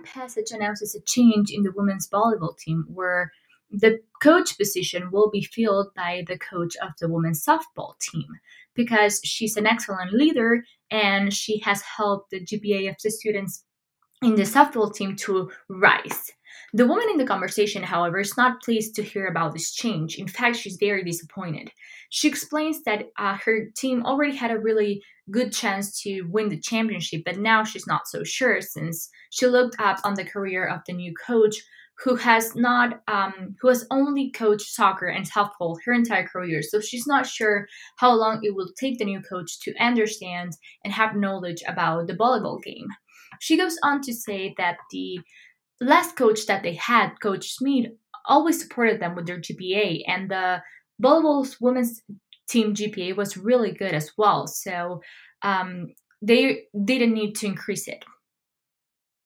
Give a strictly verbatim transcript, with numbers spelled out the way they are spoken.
passage announces a change in the women's volleyball team where the coach position will be filled by the coach of the women's softball team because she's an excellent leader and she has helped the G P A of the students in the softball team to rise. The woman in the conversation, however, is not pleased to hear about this change. In fact, she's very disappointed. She explains that uh, her team already had a really good chance to win the championship, but now she's not so sure since she looked up on the career of the new coach who has not um, who has only coached soccer and softball her entire career. So she's not sure how long it will take the new coach to understand and have knowledge about the volleyball game. She goes on to say that the last coach that they had, Coach Smith, always supported them with their G P A, and the volleyball's women's team G P A was really good as well. So um, they didn't need to increase it.